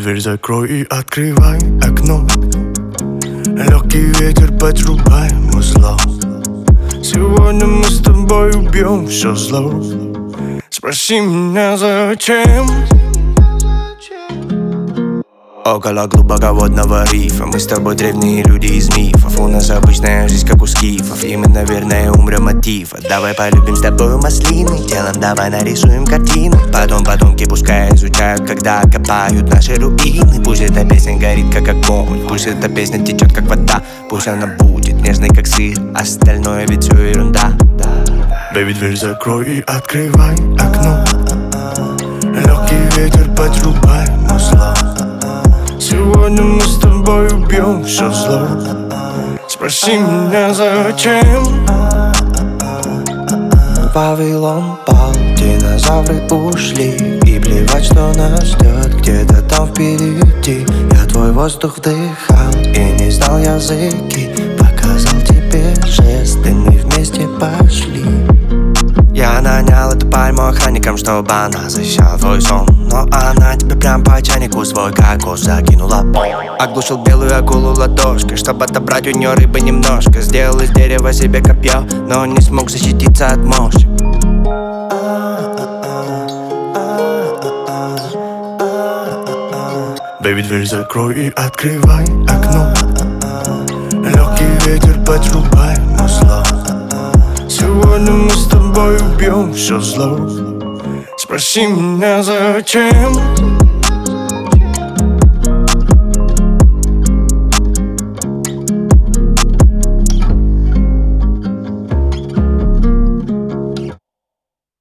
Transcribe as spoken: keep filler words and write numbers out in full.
дверь закрой и открывай окно. Легкий ветер, подрубаем узло. Сегодня мы с тобой убьем все зло. Спроси меня зачем. Около глубоководного рифа мы с тобой древние люди из мифов. У нас обычная жизнь, как у скифов, и мы, наверное, умрем от тифа. Давай полюбим с тобой маслины, делом давай нарисуем картины. Потом потомки пускай изучают, когда копают наши руины. Пусть эта песня горит, как огонь, пусть эта песня течет, как вода. Пусть она будет нежной, как сыр, остальное ведь все ерунда. Бэйби, дверь закрой и открывай окно. Легкий ветер, подрубаем узло. Сегодня мы с тобой убьем все зло. Спроси меня зачем. Вавилон пал, динозавры ушли, и плевать, что нас ждет где-то там впереди. Я твой воздух вдыхал и не знал языки. Показал тебе жесты, мы вместе пошли. Я нанял эту пальму охранникам, чтобы она защищала твой сон. Но она тебе прям по чайнику свой кокос закинула. Оглушил белую акулу ладошкой, чтобы отобрать у нее рыбы немножко. Сделал из дерева себе копье, но не смог защититься от мошек. Бэйби, дверь закрой и открывай окно. Легкий ветер, подрубаем узло. Сегодня мы с тобой убьем все зло. Спроси меня зачем.